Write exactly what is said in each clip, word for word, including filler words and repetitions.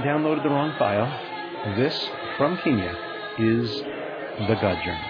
downloaded the wrong file. This, from Kenya, is The God Journey.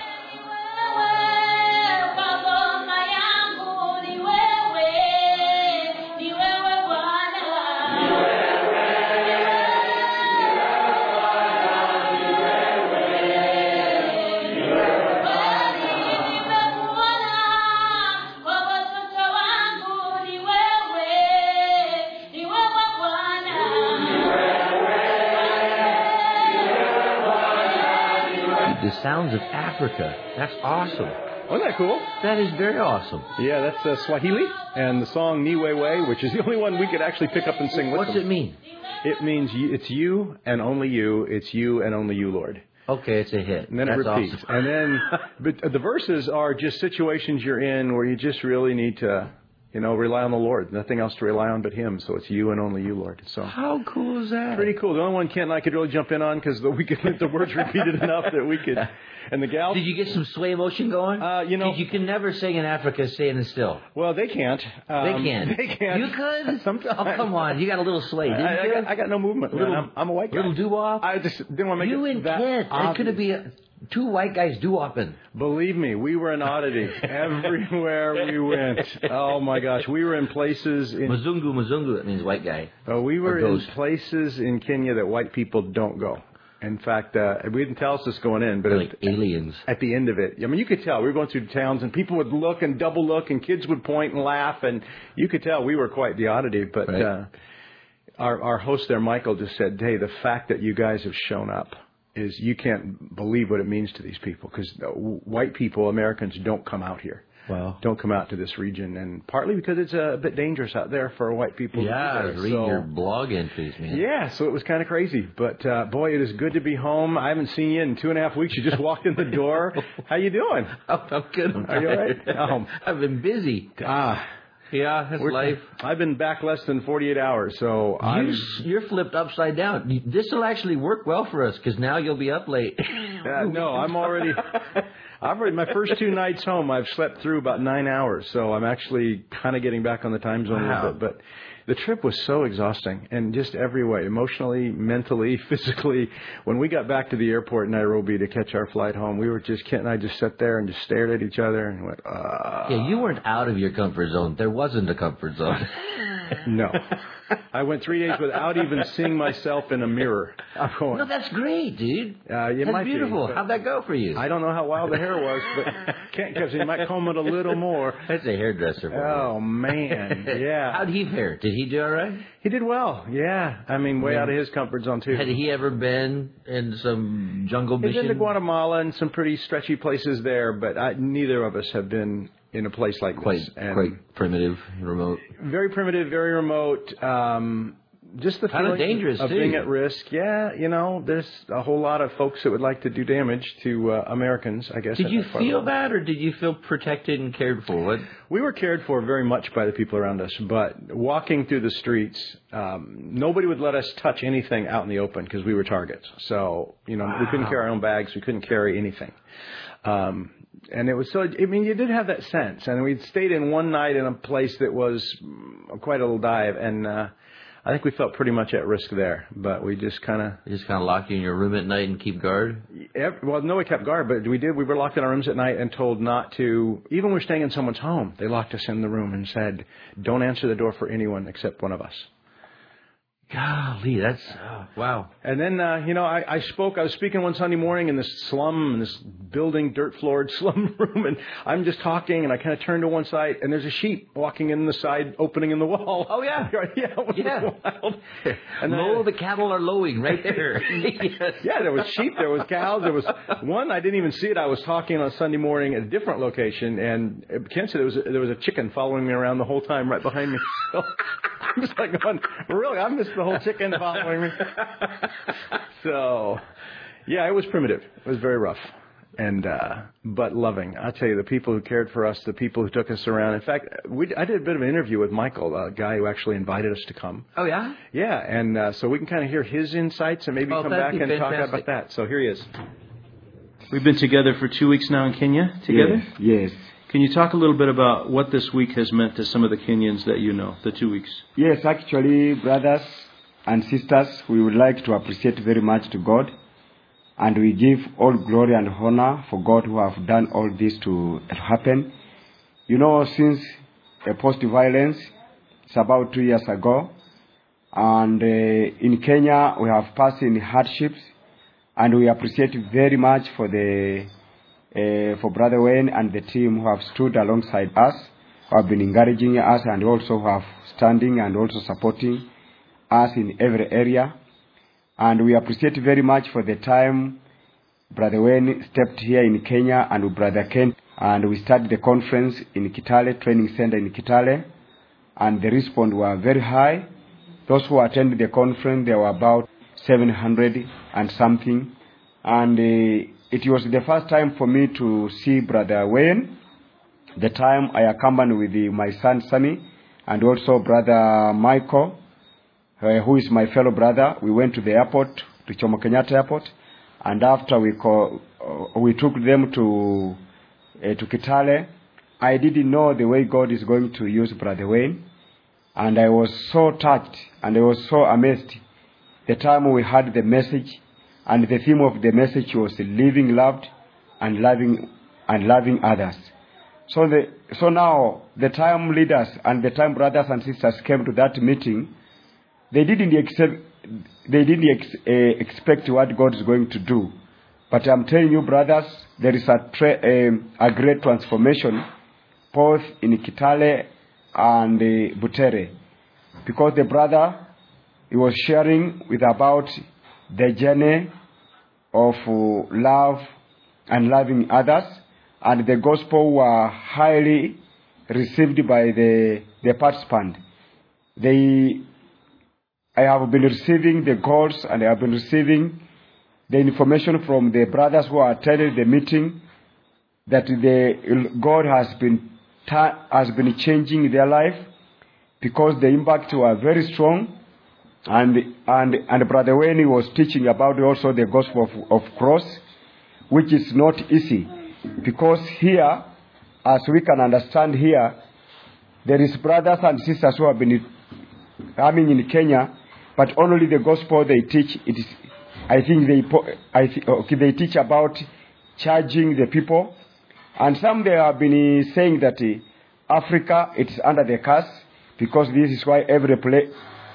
The sounds of Africa. That's awesome. Wasn't that cool? That is very awesome. Yeah, that's uh, Swahili, and the song Niwewe, which is the only one we could actually pick up and sing with What's them. it mean? It means you, it's you and only you. It's you and only you, Lord. Okay, it's a hit. And then That's it repeats. awesome. And then but the verses are just situations you're in where you just really need to, you know, rely on the Lord. Nothing else to rely on but Him. So it's you and only you, Lord. So How cool is that? pretty cool. The only one Kent and I could really jump in on because we could get the words repeated enough that we could. And the gals. Did you get some sway motion going? Uh, you know, you can never sing in Africa standing still. Well, they can't. Um, They can. They can't. You could. Sometimes. Oh, come on! You got a little sway, didn't I, I, you? got, I got no movement. Little- man. I'm, I'm a white guy. Little doo-wop. I just didn't want to make You it and that Kent. It obvious. could be a, two white guys doo-wopping. Believe me, we were an oddity everywhere we went. Oh my gosh, we were in places in. Mzungu, Mzungu. That means white guy. Oh, we were Or in ghost. places in Kenya that white people don't go. In fact, uh, we didn't tell us this going in, but They're like at, aliens. at the end of it, I mean, you could tell. We were going through towns, and people would look and double look, and kids would point and laugh, and you could tell we were quite the oddity. But Right. uh, our, our host there, Michael, just said, hey, the fact that you guys have shown up is you can't believe what it means to these people, because white people, Americans, don't come out here. Wow. Don't come out to this region, and partly because it's a bit dangerous out there for white people. Yeah, I to was be there. reading So- your blog entries, man. Yeah, so it was kind of crazy. But, uh, boy, it is good to be home. I haven't seen you in two and a half weeks. You just walked in the door. How you doing? Oh, I'm good. I'm Are you all right? tired. Oh. I've been busy. Ah, Yeah, that's we're- life. I've been back less than forty-eight hours, so You, I'm... s- you're flipped upside down. This will actually work well for us because now you'll be up late. Uh, no, I'm already... I've already... My first two nights home, I've slept through about nine hours, so I'm actually kind of getting back on the time zone a Wow. little bit. But the trip was so exhausting in just every way, emotionally, mentally, physically. When we got back to the airport in Nairobi to catch our flight home, we were just... Kent and I just sat there and just stared at each other and went, uh... Yeah, you weren't out of your comfort zone. There wasn't a comfort zone. No. I went three days without even seeing myself in a mirror. I'm going, No, that's great, dude. uh, it That's might be, beautiful. but How'd that go for you? I don't know how wild the hair was, but can't because he might comb it a little more. That's a hairdresser. For Oh, man. Yeah. How'd he fare? Did he do all right? He did well. Yeah. I mean, way out of his comfort zone, too. Had he ever been in some jungle He's mission? been to Guatemala and some pretty stretchy places there, but I, neither of us have been in a place like Quite, this. And quite primitive, remote. very primitive, very remote. Um, just the Kinda feeling dangerous, of too. being at risk. Yeah, you know, there's a whole lot of folks that would like to do damage to uh, Americans, I guess. Did at you that part of feel the world. that, or did you feel protected and cared for? What? We were cared for very much by the people around us, but walking through the streets, um, nobody would let us touch anything out in the open because we were targets. So, you know, we couldn't carry our own bags. We couldn't carry anything. Um, and it was so, I mean, you did have that sense. And we'd stayed in one night in a place that was mm, quite a little dive. And uh, I think we felt pretty much at risk there. But we just kind of... Just kind of lock you in your room at night and keep guard? Well, no, we kept guard, but we did. We were locked in our rooms at night and told not to... Even when we were staying in someone's home, they locked us in the room and said, don't answer the door for anyone except one of us. Golly, that's... Oh, wow. And then, uh, you know, I, I spoke, I was speaking one Sunday morning in this slum, in this building, dirt-floored slum room, and I'm just talking, and I kind of turn to one side, and there's a sheep walking in the side opening in the wall. Oh, yeah. yeah, it was Yeah. wild. And then Low, I- the cattle are lowing right there. Yes. Yeah, there was sheep, there was cows, there was one, I didn't even see it. I was talking on Sunday morning at a different location, and Ken said there was a, there was a chicken following me around the whole time right behind me. So I'm just like going, really, I missed the whole chicken following me. So, yeah, it was primitive. It was very rough. And, uh, but loving. I'll tell you, the people who cared for us, the people who took us around. In fact, we, I did a bit of an interview with Michael, a guy who actually invited us to come. Oh, yeah? Yeah, and uh, so we can kind of hear his insights and maybe Oh, come that'd back be and talk fantastic. about that. So here he is. We've been together for two weeks now in Kenya together. Yes. Can you talk a little bit about what this week has meant to some of the Kenyans that you know, the two weeks? Yes, actually, brothers, and sisters, we would like to appreciate very much to God, and we give all glory and honor for God who have done all this to happen. You know, since uh, post-violence, it's about two years ago, and uh, in Kenya we have passed in hardships, and we appreciate very much for the uh, for Brother Wayne and the team who have stood alongside us, who have been encouraging us, and also who have standing and also supporting us in every area. And we appreciate very much for the time Brother Wayne stepped here in Kenya and with Brother Ken, and we started the conference in Kitale, training center in Kitale, and the response were very high. Those who attended the conference, there were about seven hundred and something, and uh, it was the first time for me to see Brother Wayne. The time I accompanied with the, my son Sunny and also Brother Michael, uh, who is my fellow brother. We went to the airport, to Jomo Kenyatta Airport, and after we call, uh, we took them to uh, to Kitale. I didn't know the way God is going to use Brother Wayne, and I was so touched and I was so amazed the time we heard the message, and the theme of the message was living loved and loving and loving others. So the so now the time leaders and the time brothers and sisters came to that meeting, they didn't accept, they didn't ex, uh, expect what God is going to do. But I'm telling you, brothers, there is a tra- uh, a great transformation both in Kitale and uh, Butere, because the brother, he was sharing with about the journey of uh, love and loving others, and the gospel were highly received by the, the participant. They, I have been receiving the calls, and I have been receiving the information from the brothers who attended the meeting that the God has been has been changing their life, because the impact were very strong. And and and Brother Wayne was teaching about also the gospel of, of cross, which is not easy, because here, as we can understand here, there is brothers and sisters who have been coming in Kenya, but only the gospel they teach. It is, I think they I th- okay, they teach about charging the people, and some they have been saying that uh, Africa it is under the curse, because this is why every place.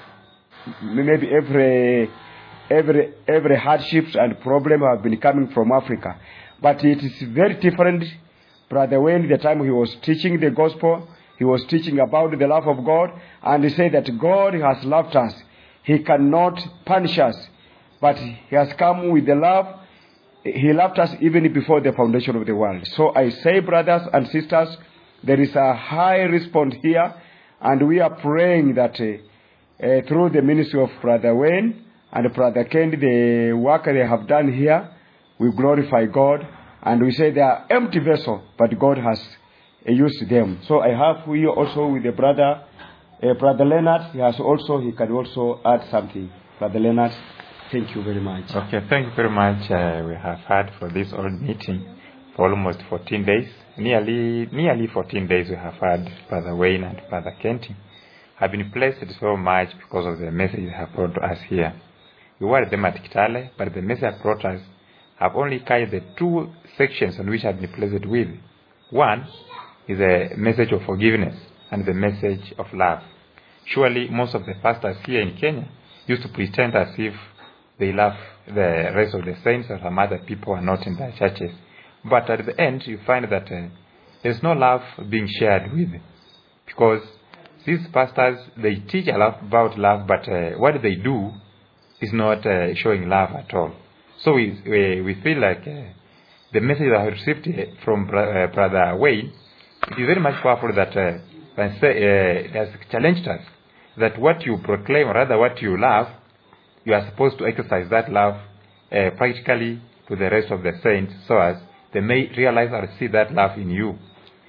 Maybe every every every hardships and problem have been coming from Africa, but it is very different. Brother Wayne, the time he was teaching the gospel, he was teaching about the love of God, and he said that God has loved us. He cannot punish us, but He has come with the love. He loved us even before the foundation of the world. So I say, brothers and sisters, there is a high response here, and we are praying that. Uh, Uh, through the ministry of Brother Wayne and Brother Ken, the work they have done here, we glorify God, and we say they are empty vessels, but God has uh, used them. So I have here also with the brother, uh, Brother Leonard. He has also, he can also add something. Brother Leonard, thank you very much. Okay, thank you very much. Uh, we have had for this old meeting for almost fourteen days, nearly nearly fourteen days. We have had Brother Wayne and Brother Kenty. Have been blessed so much because of the message they have brought to us here. We were them at Kitale, but the message brought us have only carried the two sections on which I've been blessed with. One is a message of forgiveness and the message of love. Surely most of the pastors here in Kenya used to pretend as if they love the rest of the saints, or some other people are not in their churches. But at the end, you find that uh, there's no love being shared with, because these pastors, they teach a lot about love, but uh, what they do is not uh, showing love at all. So we we, we feel like uh, the message that I received from uh, Brother Wayne, it is very much powerful, that uh, uh, has challenged us that what you proclaim, or rather what you love, you are supposed to exercise that love uh, practically to the rest of the saints, so as they may realize or see that love in you.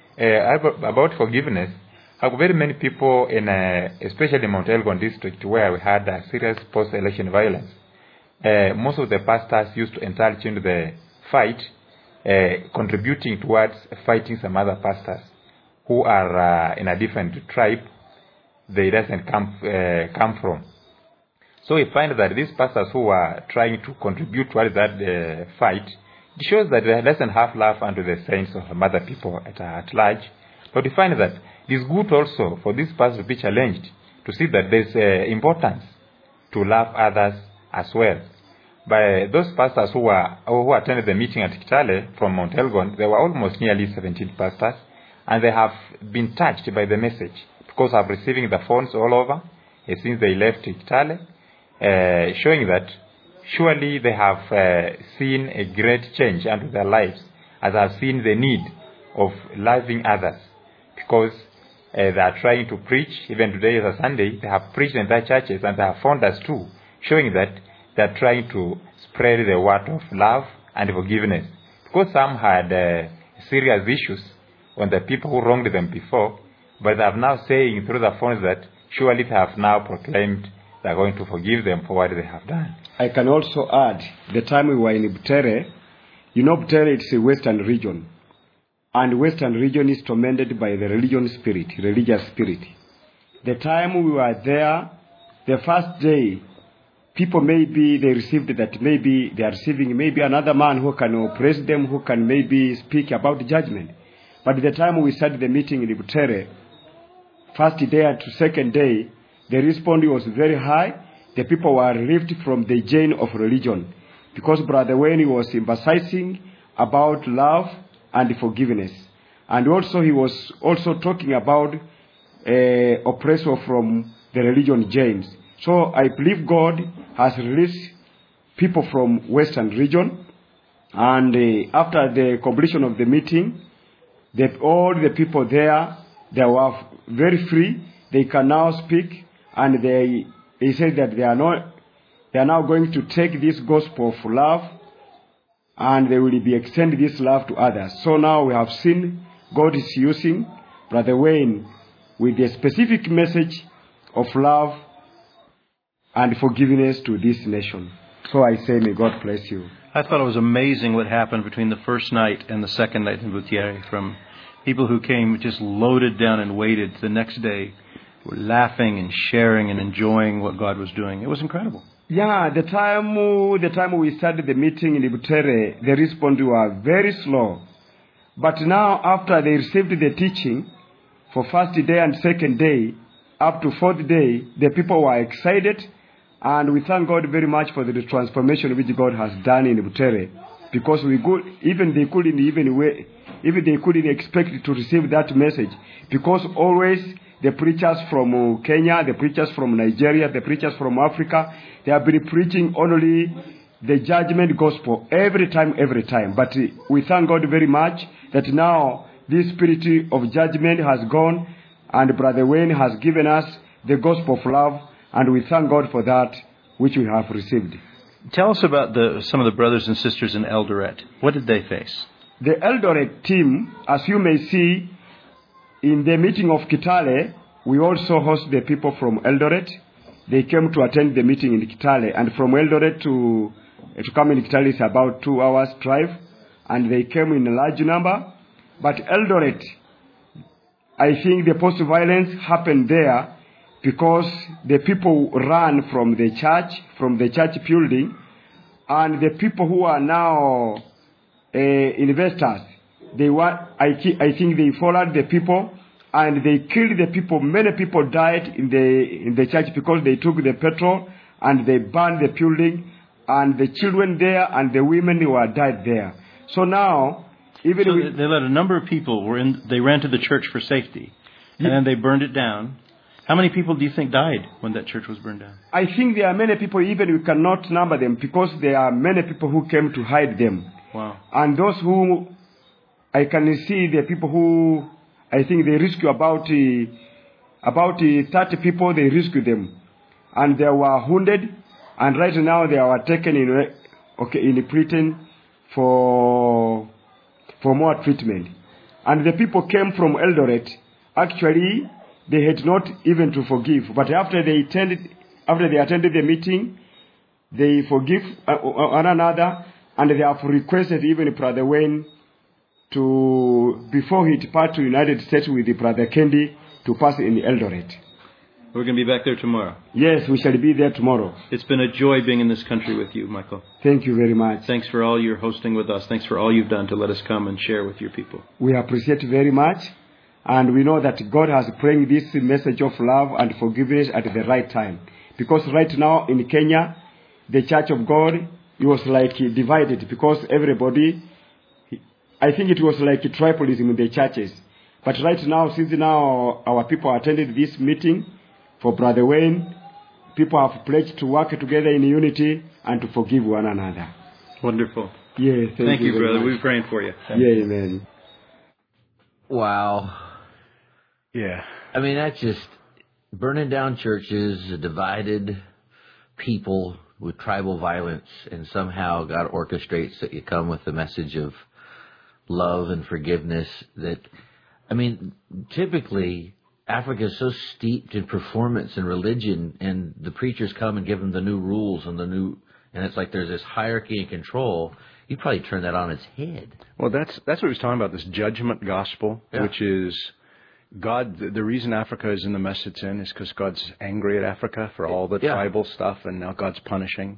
Uh, about forgiveness, I have very many people in, uh, especially Mount Elgon district, where we had uh, serious post-election violence. Uh, most of the pastors used to indulge into the fight, uh, contributing towards fighting some other pastors who are uh, in a different tribe they doesn't come uh, come from. So we find that these pastors who are trying to contribute towards that uh, fight, it shows that they doesn't have love unto the saints or some other people at, at large. But we find that it is good also for these pastors to be challenged to see that there's uh, importance to love others as well. By those pastors who were who attended the meeting at Kitale from Mount Elgon, there were almost nearly seventeen pastors, and they have been touched by the message because of receiving the phones all over uh, since they left Kitale, uh, showing that surely they have uh, seen a great change unto their lives, as have seen the need of loving others, because uh, they are trying to preach. Even today is a Sunday, they have preached in their churches, and they have found us too, showing that they are trying to spread the word of love and forgiveness. Because some had uh, serious issues on the people who wronged them before, but they are now saying through the phones that surely they have now proclaimed they are going to forgive them for what they have done. I can also add, the time we were in Butere, you know Butere, it's a western region. And western region is tormented by the religion spirit, religious spirit. The time we were there, the first day, people maybe they received that maybe they are receiving maybe another man who can oppress them, who can maybe speak about judgment. But at the time we started the meeting in Butere, first day and second day, the response was very high. The people were relieved from the chain of religion, because Brother Wayne was emphasizing about love and forgiveness. And also he was also talking about uh, oppressor from the religion James. So I believe God has released people from western region, and uh, after the completion of the meeting, the, all the people there, they were very free. They can now speak, and they they said that they are not they are now going to take this gospel of love, and they will be extend this love to others. So now we have seen God is using Brother Wayne with a specific message of love and forgiveness to this nation. So I say, may God bless you. I thought it was amazing what happened between the first night and the second night in Butere, from people who came just loaded down and waited the next day, were laughing and sharing and enjoying what God was doing. It was incredible. Yeah, the time the time we started the meeting in Butere, the response were very slow. But now, after they received the teaching for first day and second day, up to fourth day, the people were excited. And we thank God very much for the transformation which God has done in Butere, because we could, even they couldn't even wait, even they couldn't expect to receive that message, because always the preachers from Kenya, the preachers from Nigeria, the preachers from Africa, they have been preaching only the judgment gospel every time, every time. But we thank God very much that now this spirit of judgment has gone, and Brother Wayne has given us the gospel of love. And we thank God for that which we have received. Tell us about the, some of the brothers and sisters in Eldoret. What did they face? The Eldoret team, as you may see, in the meeting of Kitale, we also host the people from Eldoret. They came to attend the meeting in Kitale. And from Eldoret to, to come in Kitale is about two hours drive. And they came in a large number. But Eldoret, I think the post-violence happened there because the people ran from the church, from the church building, and the people who are now uh, investors, they want, I, I think they followed the people, and they killed the people. Many people died in the in the church because they took the petrol and they burned the building, and the children there and the women who were died there. So now, even so with, they let a number of people were in. They ran to the church for safety, and yeah. then they burned it down. How many people do you think died when that church was burned down? I think there are many people, even we cannot number them, because there are many people who came to hide them. Wow. And those who, I can see the people who, I think they rescue about, uh, about uh, thirty people, they rescue them. And they were wounded, and right now they are taken in, okay, in Britain for, for more treatment. And the people came from Eldoret, actually, they had not even to forgive. But after they attended, after they attended the meeting, they forgive one another, and they have requested even Brother Wayne to, before he departed to the United States with the Brother Kendi, to pass in Eldoret. We're going to be back there tomorrow. Yes, we shall be there tomorrow. It's been a joy being in this country with you, Michael. Thank you very much. Thanks for all your hosting with us. Thanks for all you've done to let us come and share with your people. We appreciate very much. And we know that God has bring this message of love and forgiveness at the right time. Because right now in Kenya, the Church of God, it was like divided because everybody, I think it was like tribalism in the churches. But right now, since now our people attended this meeting for Brother Wayne, people have pledged to work together in unity and to forgive one another. Wonderful. Yeah, thank, thank you, you brother. much. We're praying for you. Yeah, amen. Wow. Yeah. I mean, that's just burning down churches, a divided people with tribal violence, and somehow God orchestrates that you come with the message of love and forgiveness. That, I mean, typically Africa is so steeped in performance and religion, and the preachers come and give them the new rules and the new, and it's like there's this hierarchy and control. You probably turn that on its head. Well, that's that's what he was talking about, this judgment gospel, Yeah. which is God. The, the reason Africa is in the mess it's in is because God's angry at Africa for all the Yeah. tribal stuff, and now God's punishing.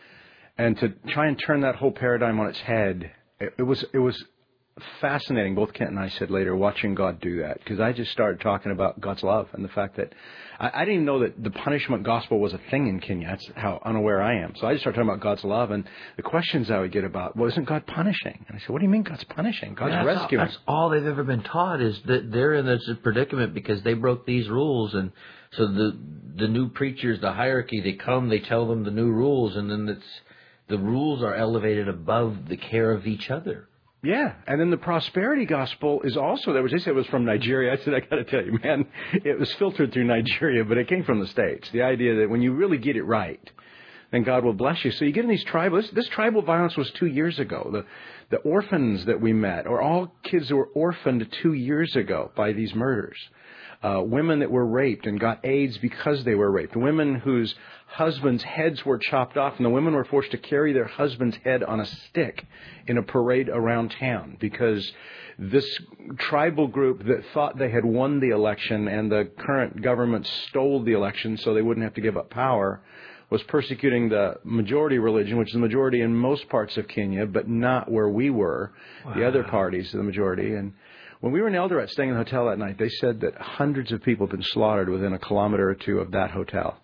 And to try and turn that whole paradigm on its head, it, it was it was fascinating. Both Kent and I said later, watching God do that, because I just started talking about God's love and the fact that I, I didn't even know that the punishment gospel was a thing in Kenya. That's how unaware I am. So I just started talking about God's love, and the questions I would get about, well, isn't God punishing? And I said, what do you mean God's punishing? God's that's rescuing. All, that's all they've ever been taught, is that they're in this predicament because they broke these rules. And so the the new preachers, the hierarchy, they come, they tell them the new rules, and then it's the rules are elevated above the care of each other. Yeah, and then the prosperity gospel is also there. Which they said was from Nigeria. I said, I got to tell you, man, it was filtered through Nigeria, but it came from the States. The idea that when you really get it right, then God will bless you. So you get in these tribal. This, this tribal violence was two years ago. The the orphans that we met are all kids who were orphaned two years ago by these murders. Uh, women that were raped and got AIDS because they were raped. Women whose husbands' heads were chopped off, and the women were forced to carry their husband's head on a stick in a parade around town because this tribal group that thought they had won the election and the current government stole the election so they wouldn't have to give up power was persecuting the majority religion, which is the majority in most parts of Kenya, but not where we were, wow. The other parties, the majority. And when we were in Eldoret staying in the hotel that night, they said that hundreds of people have been slaughtered within a kilometer or two of that hotel.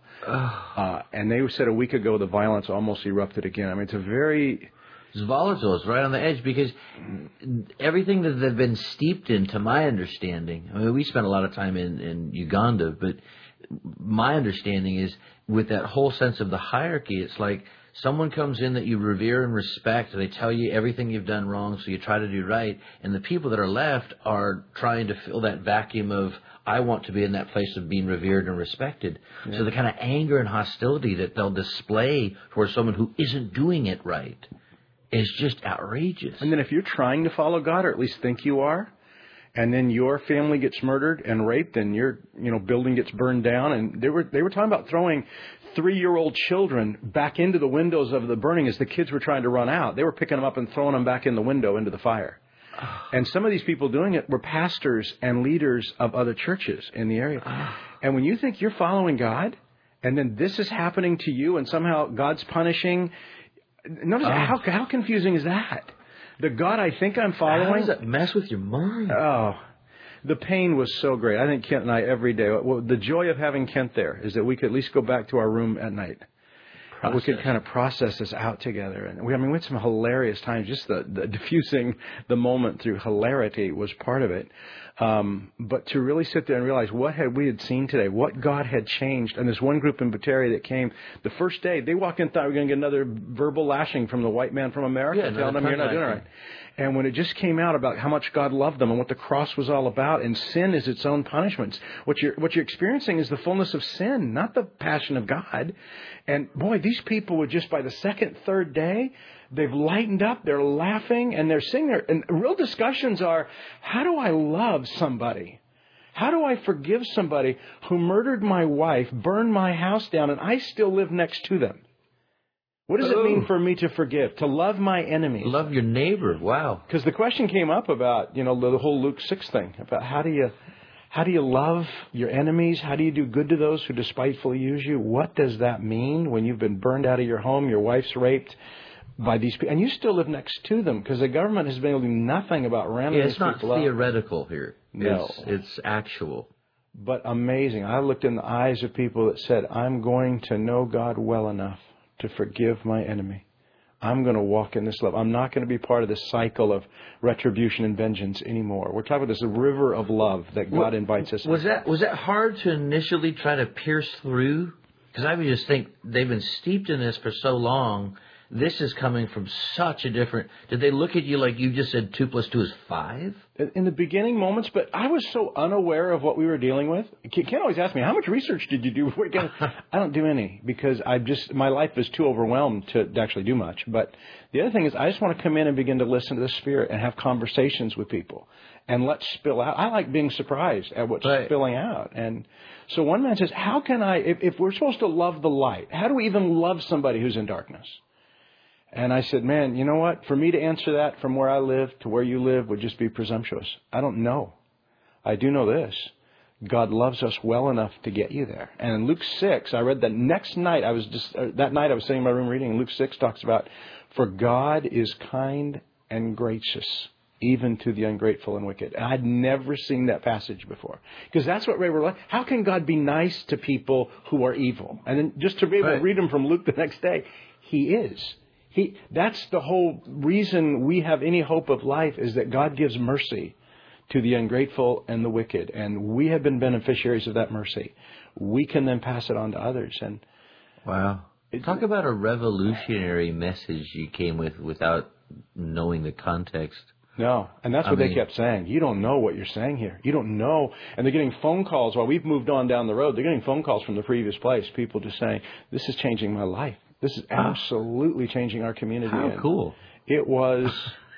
Uh, and they said a week ago the violence almost erupted again. I mean, it's a very... It's volatile. It's right on the edge because everything that they've been steeped in, to my understanding, I mean, we spent a lot of time in, in Uganda, but my understanding is with that whole sense of the hierarchy, it's like someone comes in that you revere and respect, and they tell you everything you've done wrong, so you try to do right. And the people that are left are trying to fill that vacuum of, I want to be in that place of being revered and respected. Yeah. So the kind of anger and hostility that they'll display towards someone who isn't doing it right is just outrageous. And then if you're trying to follow God, or at least think you are, and then your family gets murdered and raped, and your you know building gets burned down, and they were they were talking about throwing three-year-old children back into the windows of the burning as the kids were trying to run out. They were picking them up and throwing them back in the window into the fire. And some of these people doing it were pastors and leaders of other churches in the area. And when you think you're following God, and then this is happening to you, and somehow God's punishing, notice how how confusing is that? The God I think I'm following... How does that mess with your mind? Oh, the pain was so great. I think Kent and I every day... Well, the joy of having Kent there is that we could at least go back to our room at night. Process. We could kind of process this out together. And we, I mean, we had some hilarious times. Just the, the diffusing the moment through hilarity was part of it. Um, but to really sit there and realize what had we had seen today, what God had changed. And this one group in Bateri that came the first day, they walked in and thought we were going to get another verbal lashing from the white man from America, yeah, telling them you're not doing it right. And when it just came out about how much God loved them and what the cross was all about, and sin is its own punishments, what you're what you're experiencing is the fullness of sin, not the passion of God. And boy, these people would just by the second, third day, they've lightened up, they're laughing, and they're sitting there. And real discussions are, how do I love somebody? How do I forgive somebody who murdered my wife, burned my house down, and I still live next to them? What does oh. it mean for me to forgive, to love my enemies? Love your neighbor. Wow. Because the question came up about, you know, the whole Luke six thing, about how do you How do you love your enemies? How do you do good to those who despitefully use you? What does that mean when you've been burned out of your home, your wife's raped by these people, and you still live next to them because the government has been able to do nothing about rounding Yeah, these it's not people up. theoretical here. No. It's, it's actual. But amazing. I looked in the eyes of people that said, I'm going to know God well enough to forgive my enemy. I'm going to walk in this love. I'm not going to be part of this cycle of retribution and vengeance anymore. We're talking about this river of love that God invites us. Was that was that hard to initially try to pierce through? Because I would just think they've been steeped in this for so long. This is coming from such a different... Did they look at you like you just said two plus two is five? In the beginning moments, but I was so unaware of what we were dealing with. Ken always asks me, how much research did you do before you came? I don't do any because I just my life is too overwhelmed to actually do much. But the other thing is I just want to come in and begin to listen to the Spirit and have conversations with people and let spill out. I like being surprised at what's right. spilling out. And so one man says, how can I, if, if we're supposed to love the light, how do we even love somebody who's in darkness? And I said, man, you know what? For me to answer that from where I live to where you live would just be presumptuous. I don't know. I do know this. God loves us well enough to get you there. And in Luke six, I read that next night, I was just, uh, that night I was sitting in my room reading, and Luke six talks about, for God is kind and gracious, even to the ungrateful and wicked. And I'd never seen that passage before. Because that's what Ray were like. How can God be nice to people who are evil? And then just to be able right. to read them from Luke the next day, He is. He, that's the whole reason we have any hope of life is that God gives mercy to the ungrateful and the wicked. And we have been beneficiaries of that mercy. We can then pass it on to others. And wow. It, Talk about a revolutionary message you came with without knowing the context. No, and that's I what mean, they kept saying. You don't know what you're saying here. You don't know. And they're getting phone calls while we've moved on down the road. They're getting phone calls from the previous place. People just saying, this is changing my life. This is absolutely changing our community. How and cool. It was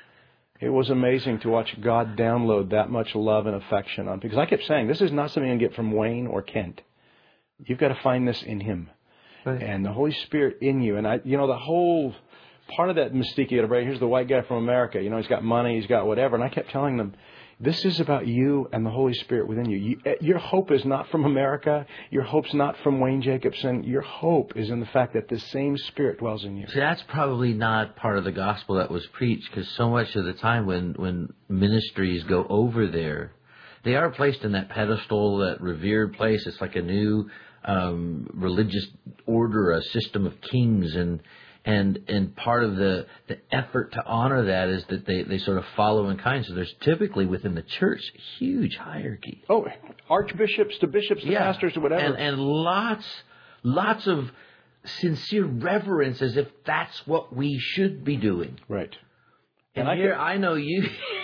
it was amazing to watch God download that much love and affection on. Because I kept saying, this is not something you can get from Wayne or Kent. You've got to find this in Him. Right. And the Holy Spirit in you. And, I, you know, the whole part of that mystique you got to break. Here's the white guy from America. You know, he's got money, he's got whatever. And I kept telling them, this is about you and the Holy Spirit within you. you. Your hope is not from America. Your hope's not from Wayne Jacobson. Your hope is in the fact that the same Spirit dwells in you. See, that's probably not part of the gospel that was preached, because so much of the time when, when ministries go over there, they are placed in that pedestal, that revered place. It's like a new um, religious order, a system of kings, and And and part of the, the effort to honor that is that they, they sort of follow in kind. So there's typically within the church a huge hierarchy. Oh, archbishops to bishops to yeah. pastors to whatever. And, and lots, lots of sincere reverence as if that's what we should be doing. Right. And, and I here could, I know you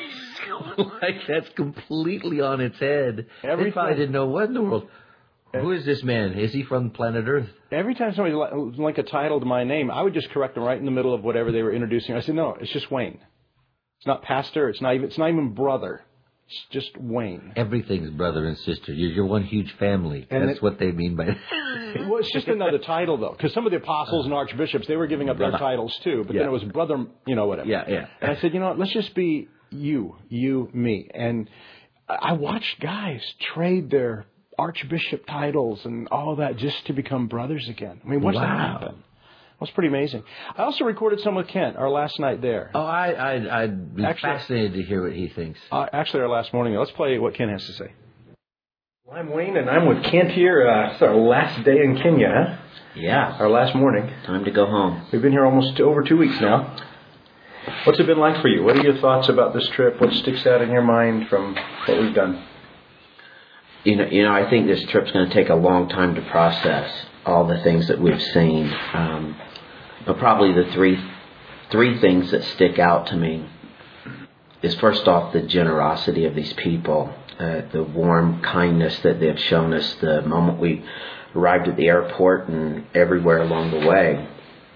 like that's completely on its head. They probably didn't know what in the world. Who is this man? Is he from planet Earth? Every time somebody like a title to my name, I would just correct them right in the middle of whatever they were introducing. I said, no, it's just Wayne. It's not pastor. It's not even. It's not even brother. It's just Wayne. Everything's brother and sister. You're, you're one huge family. And That's it, what they mean by that. Well, it's just another title, though, because some of the apostles and archbishops, they were giving up their titles, too. But yeah. then it was brother, you know, whatever. Yeah, yeah. And I said, you know what, let's just be you, you, me. And I watched guys trade their archbishop titles and all that just to become brothers again. I mean, what's wow. that happen? It was pretty amazing. I also recorded some with Kent our last night there. Oh, I, I'd, I'd be actually, fascinated to hear what he thinks. Uh, actually, our last morning. Let's play what Kent has to say. Well, I'm Wayne, and I'm with Kent here. Uh, it's our last day in Kenya, huh? Yeah. Our last morning. Time to go home. We've been here almost over two weeks now. What's it been like for you? What are your thoughts about this trip? What sticks out in your mind from what we've done? You know, you know, I think this trip's going to take a long time to process all the things that we've seen. Um, but probably the three three things that stick out to me is, first off, the generosity of these people, uh, the warm kindness that they've shown us the moment we arrived at the airport and everywhere along the way.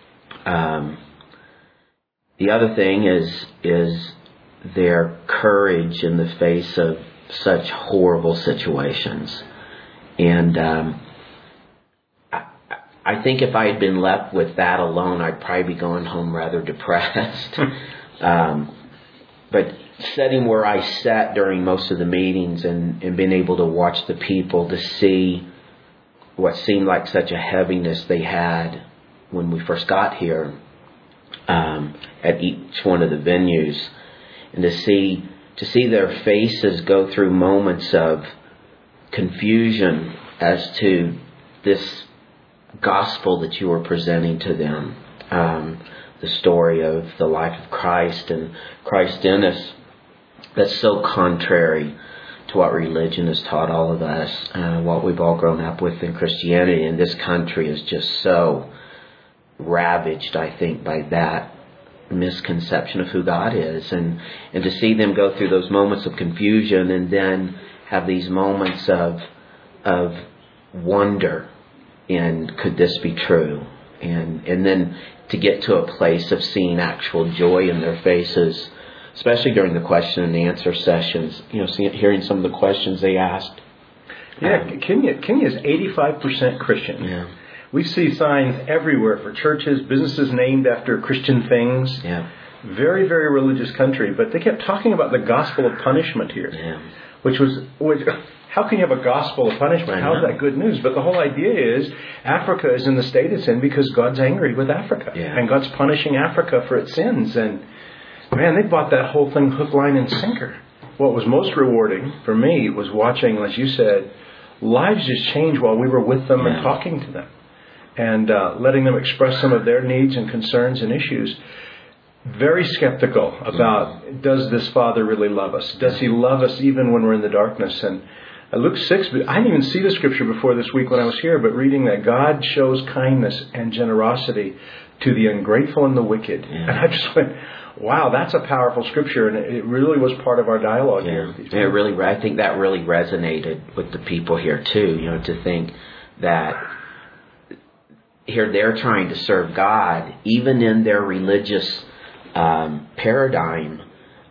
Um, the other thing is is their courage in the face of such horrible situations. And um, I, I think if I had been left with that alone, I'd probably be going home rather depressed. um, but sitting where I sat during most of the meetings and, and being able to watch the people to see what seemed like such a heaviness they had when we first got here um, at each one of the venues, and to see to see their faces go through moments of confusion as to this gospel that you were presenting to them, um, the story of the life of Christ and Christ in us, that's so contrary to what religion has taught all of us, uh, what we've all grown up with in Christianity. And this country is just so ravaged, I think, by that misconception of who God is. And, and to see them go through those moments of confusion and then have these moments of of wonder in, could this be true? And and then to get to a place of seeing actual joy in their faces, especially during the question and answer sessions, you know, seeing, hearing some of the questions they asked. Yeah, um, Kenya, Kenya is eighty-five percent Christian. Yeah. We see signs everywhere for churches, businesses named after Christian things. Yeah. Very, very religious country. But they kept talking about the gospel of punishment here. Yeah. Which was, which, how can you have a gospel of punishment? How is that good news? But the whole idea is Africa is in the state it's in because God's angry with Africa. Yeah. And God's punishing Africa for its sins. And man, they bought that whole thing hook, line, and sinker. What was most rewarding for me was watching, as you said, lives just change while we were with them yeah. and talking to them. And uh, letting them express some of their needs and concerns and issues. Very skeptical about, mm-hmm. does this Father really love us? Does He love us even when we're in the darkness? And uh, Luke six, I didn't even see the scripture before this week when I was here, but reading that God shows kindness and generosity to the ungrateful and the wicked. Yeah. And I just went, wow, that's a powerful scripture. And it really was part of our dialogue yeah. here. With these it really, I think that really resonated with the people here too, you know, to think that here they're trying to serve God, even in their religious um, paradigm,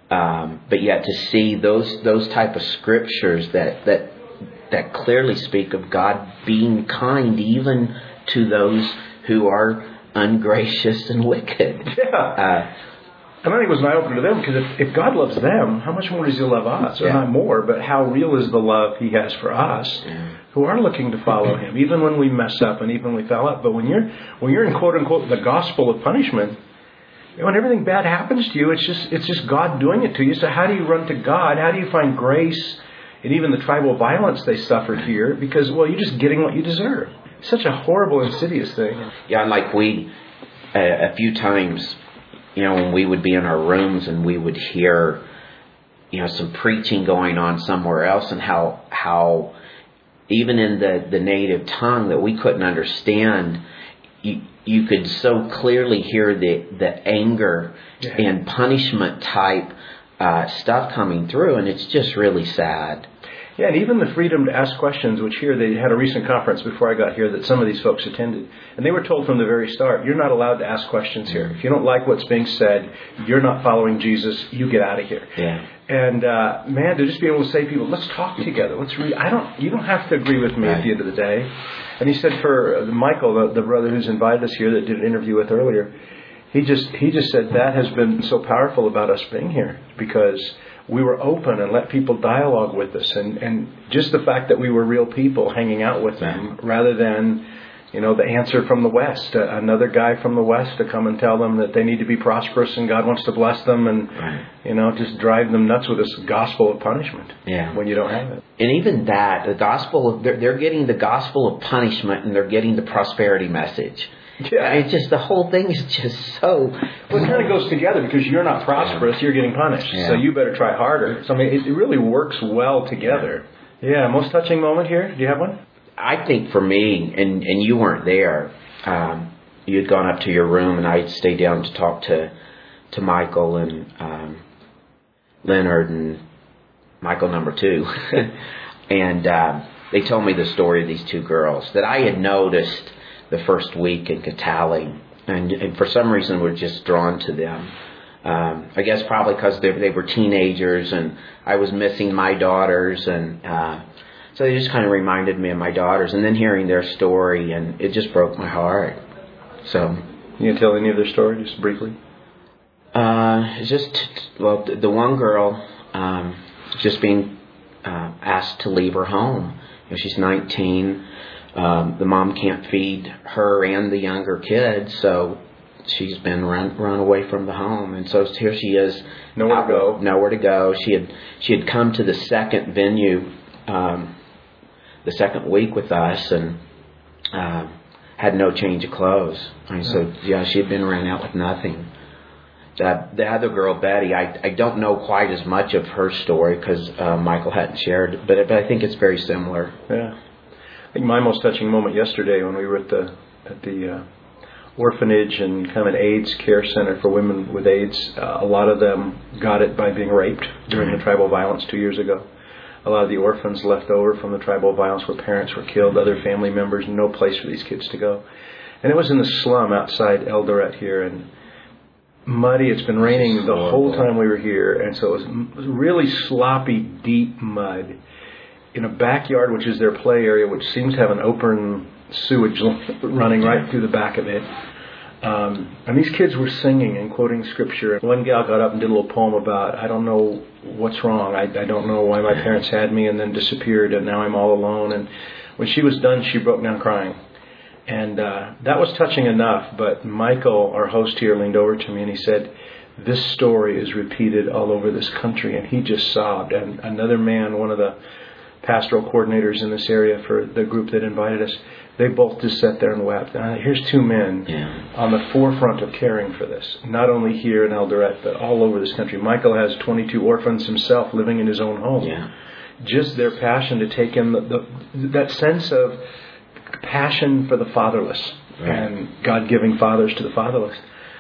um, but yet to see those those type of scriptures that that that clearly speak of God being kind even to those who are ungracious and wicked. Yeah. Uh, And I think it was an eye-opener to them, because if, if God loves them, how much more does He love us? Or yeah. not more, but how real is the love He has for us, yeah. who are looking to follow Him, even when we mess up and even when we foul up. But when you're when you're in quote-unquote the gospel of punishment, you know, when everything bad happens to you, it's just it's just God doing it to you. So how do you run to God? How do you find grace in even the tribal violence they suffered here? Because, well, you're just getting what you deserve. It's such a horrible, insidious thing. Yeah, and like we, uh, a few times, you know, when we would be in our rooms and we would hear, you know, some preaching going on somewhere else, and how how even in the, the native tongue that we couldn't understand, you, you could so clearly hear the, the anger yeah. and punishment type uh, stuff coming through, and it's just really sad. Yeah, and even the freedom to ask questions, which here they had a recent conference before I got here that some of these folks attended. And they were told from the very start, you're not allowed to ask questions here. If you don't like what's being said, you're not following Jesus, you get out of here. Yeah. And, uh, man, to just be able to say to people, let's talk together. Let's read. I don't, you don't have to agree with me right. at the end of the day. And he said for Michael, the, the brother who's invited us here that did an interview with earlier, he just, he just said that has been so powerful about us being here, because we were open and let people dialogue with us, and, and just the fact that we were real people hanging out with them, rather than, you know, the answer from the West, uh, another guy from the West to come and tell them that they need to be prosperous and God wants to bless them, and right. you know, just drive them nuts with this gospel of punishment. Yeah. When you don't have it. And even that, the gospel, of, they're, they're getting the gospel of punishment, and they're getting the prosperity message. Yeah, it's just the whole thing is just so. Well, it kind of goes together, because you're not prosperous, yeah. you're getting punished, yeah. so you better try harder. So I mean, it, it really works well together. Yeah. yeah, most touching moment here. Do you have one? I think for me, and and you weren't there. Um, you had gone up to your room, and I stayed down to talk to to Michael and um, Leonard and Michael number two, and uh, they told me the story of these two girls that I had noticed the first week in Kitale, and, and for some reason were just drawn to them. Um, I guess probably because they, they were teenagers, and I was missing my daughters, and uh, so they just kind of reminded me of my daughters. And then hearing their story, and it just broke my heart. So, you can tell any of their story just briefly? Uh, it's just, well, the the one girl, um, just being uh, asked to leave her home. You know, she's nineteen. Um, the mom can't feed her and the younger kid, so she's been run run away from the home, and so here she is, nowhere out, to go. Nowhere to go. She had she had come to the second venue, um, the second week with us, and uh, had no change of clothes. I mean, so yeah, she had been ran out with nothing. The, the other girl, Betty, I I don't know quite as much of her story because uh, Michael hadn't shared, but but I think it's very similar. Yeah. I think my most touching moment yesterday when we were at the at the uh, orphanage and kind of an AIDS care center for women with AIDS. Uh, a lot of them got it by being raped during the tribal violence two years ago. A lot of the orphans left over from the tribal violence where parents were killed, other family members, no place for these kids to go. And it was in the slum outside Eldoret here, and muddy. It's been raining the whole time we were here, and so it was really sloppy, deep mud in a backyard, which is their play area, which seems to have an open sewage running right through the back of it. Um, and these kids were singing and quoting scripture. One gal got up and did a little poem about, I don't know what's wrong. I, I don't know why my parents had me and then disappeared, and now I'm all alone. And when she was done, she broke down crying. And uh, that was touching enough. But Michael, our host here, leaned over to me and he said, this story is repeated all over this country. And he just sobbed. And another man, one of the pastoral coordinators in this area for the group that invited us, they both just sat there and wept. Uh, here's two men yeah. on the forefront of caring for this, not only here in Eldoret, but all over this country. Michael has twenty-two orphans himself living in his own home. Yeah. Just their passion to take in the, the, that sense of passion for the fatherless right. and God-giving fathers to the fatherless.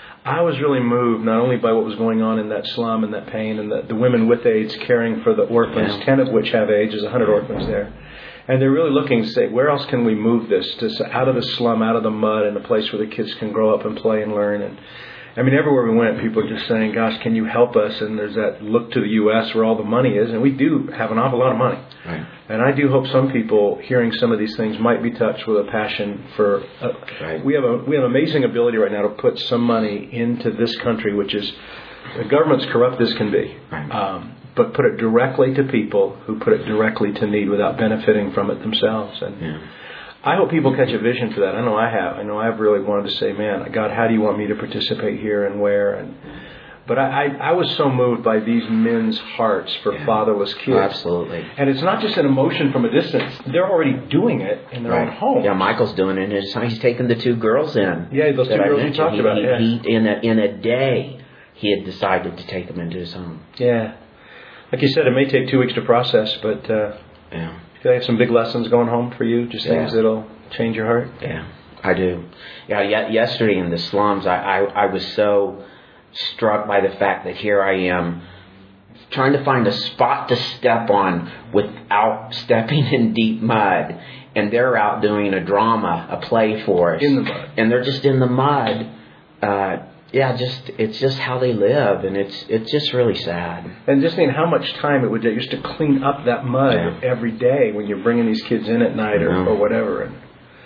I was really moved not only by what was going on in that slum and that pain and the, the women with AIDS caring for the orphans, yeah. ten of which have AIDS. There's one hundred orphans there. And they're really looking to say, where else can we move this? To, out of the slum, out of the mud, in a place where the kids can grow up and play and learn. And I mean, everywhere we went, people were just saying, gosh, can you help us? And there's that look to the U S where all the money is. And we do have an awful lot of money. Right. And I do hope some people hearing some of these things might be touched with a passion for... Uh, right. We have a we have amazing ability right now to put some money into this country, which is... The government's corrupt as can be. Right. Um, but put it directly to people who put it directly to need without benefiting from it themselves. And yeah. I hope people catch a vision for that. I know I have. I know I've really wanted to say, man, God, how do you want me to participate here and where? And But I, I, I was so moved by these men's hearts for yeah. fatherless kids. Oh, absolutely. And it's not just an emotion from a distance. They're already doing it in their right. own home. Yeah, Michael's doing it. He's taking the two girls in. Yeah, those two girls you talked he, about. He, yeah. he, in, a, in a day, he had decided to take them into his home. Yeah. Like you said, it may take two weeks to process, but uh, yeah. do they have some big lessons going home for you? Just things yeah. that'll change your heart? Yeah, I do. Yeah, yesterday in the slums, I, I, I was so struck by the fact that here I am trying to find a spot to step on without stepping in deep mud. And they're out doing a drama, a play for us. In the mud. And they're just in the mud. Uh, yeah, just it's just how they live. And it's it's just really sad. And just think how much time it would take just to clean up that mud yeah. every day when you're bringing these kids in at night or, or whatever. And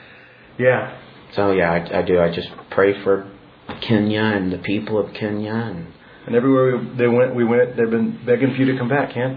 yeah. So, yeah, I, I do. I just pray for Kenya and the people of Kenya. And, and everywhere we, they went, we went, they've been begging for you to come back, Ken.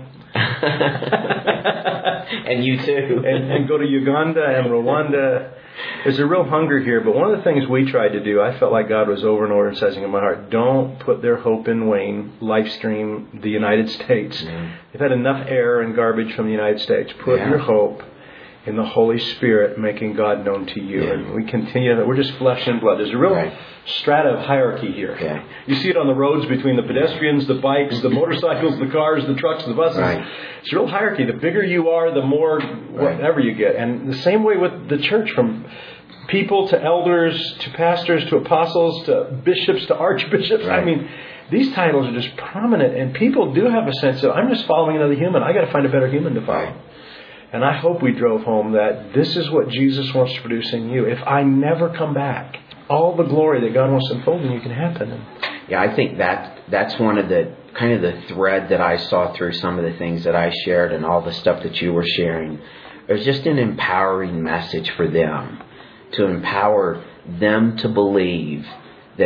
And you too. and, and go to Uganda and Rwanda. There's a real hunger here. But one of the things we tried to do, I felt like God was over and over emphasizing in my heart, don't put their hope in Wayne, Livestream, the United States. Mm. They've had enough error and garbage from the United States. Put yeah. your hope in the Holy Spirit making God known to you. Yeah. And we continue that. We're just flesh and blood. There's a real right. strata of hierarchy here. Yeah. You see it on the roads between the pedestrians, the bikes, the motorcycles, the cars, the trucks, the buses. Right. It's a real hierarchy. The bigger you are, the more whatever you get. And the same way with the church, from people to elders to pastors to apostles to bishops to archbishops. Right. I mean, these titles are just prominent. And people do have a sense of, I'm just following another human. I got to find a better human to follow. Right. And I hope we drove home that this is what Jesus wants to produce in you. If I never come back, all the glory that God wants to unfold in you can happen. Yeah, I think that that's one of the kind of the thread that I saw through some of the things that I shared and all the stuff that you were sharing. There's just an empowering message for them, to empower them to believe that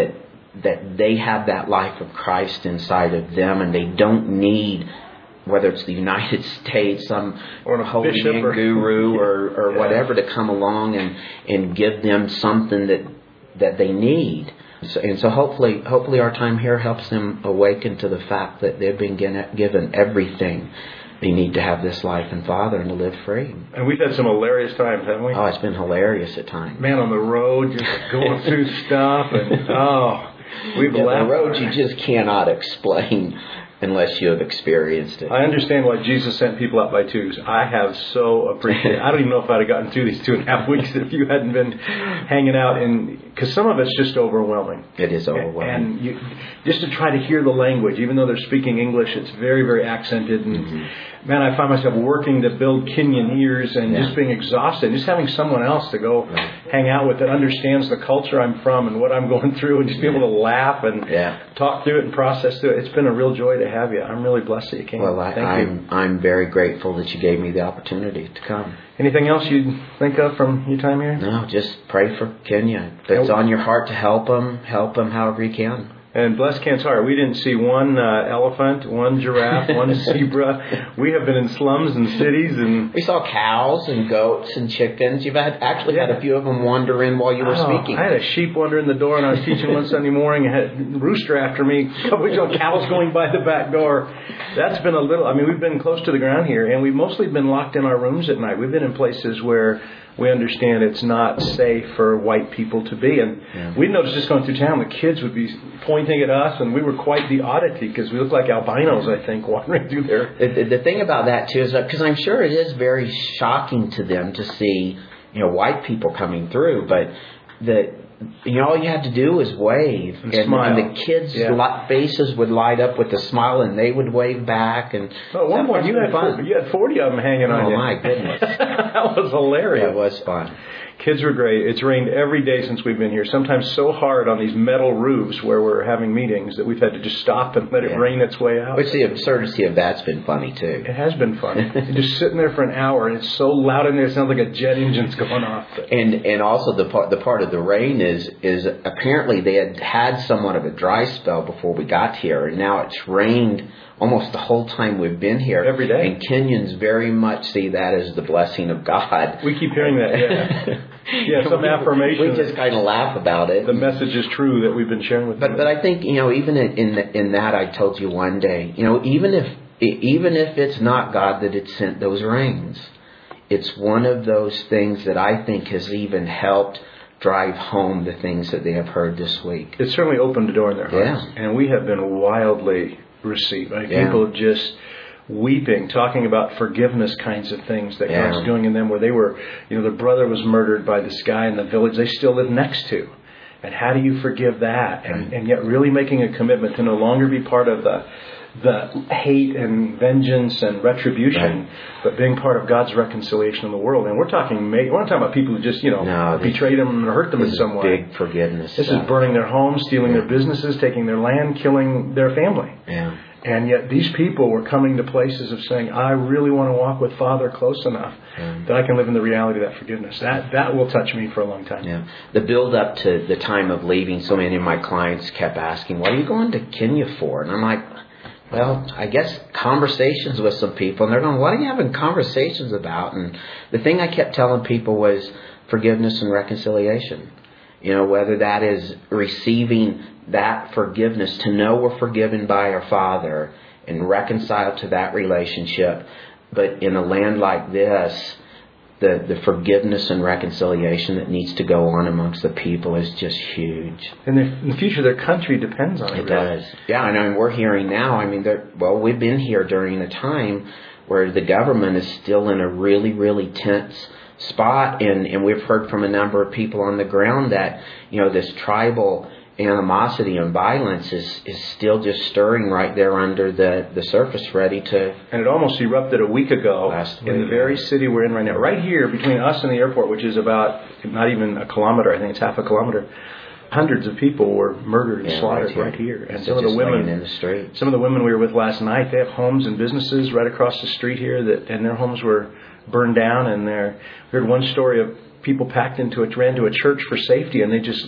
that they have that life of Christ inside of them, and they don't need, whether it's the United States, some or a holy bishop man or, guru or, or yeah. whatever, to come along and, and give them something that that they need. So, and so hopefully hopefully our time here helps them awaken to the fact that they've been given everything they need to have this life in Father and to live free. And we've had some hilarious times, haven't we? Oh, it's been hilarious at times. Man, on the road, just going through stuff, and oh, we've yeah, laughed. The road you just cannot explain unless you have experienced it. I understand why Jesus sent people out by twos. I have so appreciated. I don't even know if I'd have gotten through these two and a half weeks if you hadn't been hanging out. And because some of it's just overwhelming. It is overwhelming. And you, just to try to hear the language, even though they're speaking English, it's very, very accented. And mm-hmm. man, I find myself working to build Kenyan ears and yeah. just being exhausted. Just having someone else to go right. hang out with that understands the culture I'm from and what I'm going through, and just be able to laugh and yeah. talk through it and process through it. It's been a real joy to have you. I'm really blessed that you came. Well, I, Thank I'm, you. I'm very grateful that you gave me the opportunity to come. Anything else you'd think of from your time here? No, just pray for Kenya. If it's on your heart to help them, help them however you can. And bless Kent's heart, we didn't see one uh, elephant, one giraffe, one zebra. We have been in slums and cities, and we saw cows and goats and chickens. You've had, actually yeah. had a few of them wander in while you were oh, speaking. I had a sheep wander in the door, and I was teaching one Sunday morning. I had a rooster after me. A couple of cows going by the back door. That's been a little. I mean, we've been close to the ground here, and we've mostly been locked in our rooms at night. We've been in places where we understand it's not safe for white people to be. And yeah. we noticed just going through town, the kids would be pointing at us, and we were quite the oddity because we looked like albinos, I think, wandering through there. The, the thing about that, too, is that because I'm sure it is very shocking to them to see, you know, white people coming through, but the you know, all you had to do was wave, and, and, smile. and the kids' yeah. faces would light up with a smile, and they would wave back. And oh, one point you had fun. you had forty of them hanging oh, on you. Oh my goodness, that was hilarious. It was fun. Kids were great. It's rained every day since we've been here. Sometimes so hard on these metal roofs where we're having meetings that we've had to just stop and let it yeah. rain its way out. Which the absurdity of that's been funny too. It has been funny. You're just sitting there for an hour, and it's so loud in there it sounds like a jet engine's going off. And and also the part the part of the rain is is apparently they had had somewhat of a dry spell before we got here, and now it's rained almost the whole time we've been here. Every day. And Kenyans very much see that as the blessing of God. We keep hearing that, yeah. yeah, some we, affirmation. We just kind of laugh about it. The message is true that we've been sharing with but, them. But I think, you know, even in, in in that, I told you one day, you know, even if even if it's not God that had sent those rains, it's one of those things that I think has even helped drive home the things that they have heard this week. It certainly opened a door in their hearts. Yeah. And we have been wildly received. I mean, yeah. people just weeping, talking about forgiveness kinds of things that yeah. God's doing in them, where they were, you know, their brother was murdered by this guy in the village they still live next to. And how do you forgive that? And, right. and yet really making a commitment to no longer be part of the the hate and vengeance and retribution, right. but being part of God's reconciliation in the world. And we're talking, we're not talking about people who just, you know, no, this, betrayed them and hurt them in some way. Big forgiveness. This stuff. is burning their homes, stealing yeah. their businesses, taking their land, killing their family. Yeah. And yet these people were coming to places of saying, I really want to walk with Father close enough yeah. that I can live in the reality of that forgiveness. That that will touch me for a long time. Yeah. The build up to the time of leaving, so many of my clients kept asking, what are you going to Kenya for? And I'm like, well, I guess conversations with some people. And they're going, what are you having conversations about? And the thing I kept telling people was forgiveness and reconciliation. You know, whether that is receiving that forgiveness, to know we're forgiven by our Father and reconciled to that relationship. But in a land like this, the, the forgiveness and reconciliation that needs to go on amongst the people is just huge. And in the future, their country depends on it. It does. Yeah, I know. And we're hearing now, I mean, well, we've been here during a time where the government is still in a really, really tense spot. And, and we've heard from a number of people on the ground that, you know, this tribal animosity and violence is, is still just stirring right there under the, the surface, ready to... And it almost erupted a week ago last in week. the very city we're in right now. Right here, between us and the airport, which is about not even a kilometer, I think it's half a kilometer, hundreds of people were murdered and yeah, slaughtered right right here. And some of the women in the street. Some of the women we were with last night, they have homes and businesses right across the street here, that and their homes were burned down. And we heard one story of people packed into it, ran to a church for safety, and they just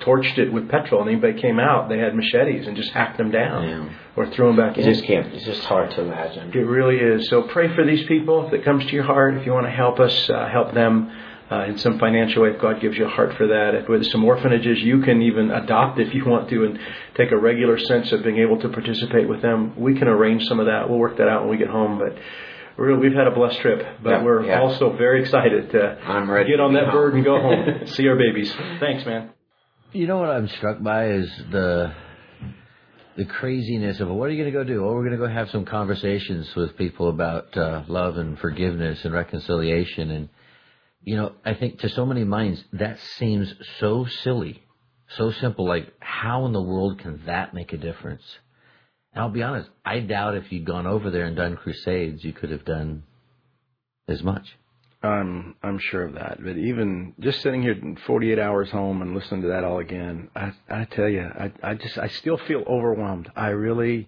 torched it with petrol, and anybody came out, they had machetes and just hacked them down Yeah. or threw them back You in. just can't. It's just hard to imagine. It really is. So pray for these people. If it comes to your heart, if you want to help us, uh, help them uh, in some financial way, if God gives you a heart for that. If with some orphanages, you can even adopt if you want to and take a regular sense of being able to participate with them. We can arrange some of that. We'll work that out when we get home. But really, we've had a blessed trip. But Yeah, we're yeah. also very excited to I'm ready get to on be that home. bird and go home, see our babies. Thanks, man. You know what I'm struck by is the the craziness of what are you going to go do? Oh, we're going to go have some conversations with people about uh, love and forgiveness and reconciliation. And, you know, I think to so many minds that seems so silly, so simple. Like, how in the world can that make a difference? And I'll be honest, I doubt if you'd gone over there and done crusades, you could have done as much. I'm I'm sure of that. But even just sitting here forty-eight hours home and listening to that all again, I I tell you, I I just I still feel overwhelmed. I really,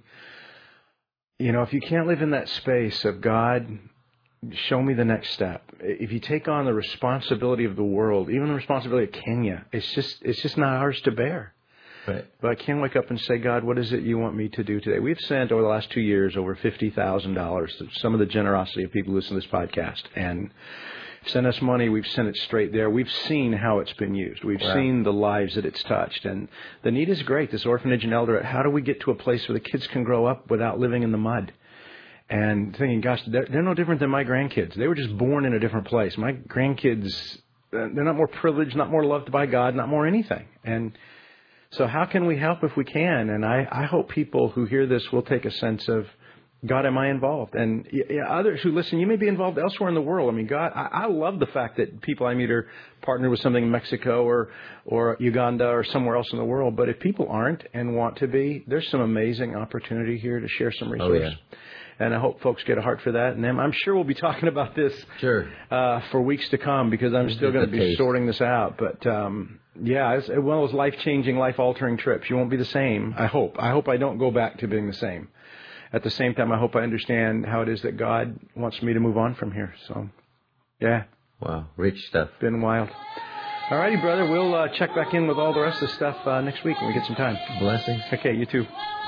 you know, if you can't live in that space of God, show me the next step. If you take on the responsibility of the world, even the responsibility of Kenya, it's just it's just not ours to bear. Right. But I can wake up and say, God, what is it you want me to do today? We've sent over the last two years over fifty thousand dollars to some of the generosity of people who listen to this podcast. And sent us money, we've sent it straight there. We've seen how it's been used. We've Wow. seen the lives that it's touched. And the need is great, this orphanage and elder. How do we get to a place where the kids can grow up without living in the mud? And thinking, gosh, they're, they're no different than my grandkids. They were just born in a different place. My grandkids, uh, they're not more privileged, not more loved by God, not more anything. And so how can we help if we can? And I, I hope people who hear this will take a sense of, God, am I involved? And yeah, others who listen, you may be involved elsewhere in the world. I mean, God, I, I love the fact that people I meet are partnered with something in Mexico or, or Uganda or somewhere else in the world. But if people aren't and want to be, there's some amazing opportunity here to share some resources. Oh, yeah. And I hope folks get a heart for that. And I'm sure we'll be talking about this Sure. uh, for weeks to come because I'm still going to be taste. sorting this out. But, um, yeah, it's one of those life-changing, life-altering trips. You won't be the same, I hope. I hope I don't go back to being the same. At the same time, I hope I understand how it is that God wants me to move on from here. So, yeah. Wow. Rich stuff. Been wild. All righty, brother. We'll uh, check back in with all the rest of the stuff uh, next week when we get some time. Blessings. Okay, you too.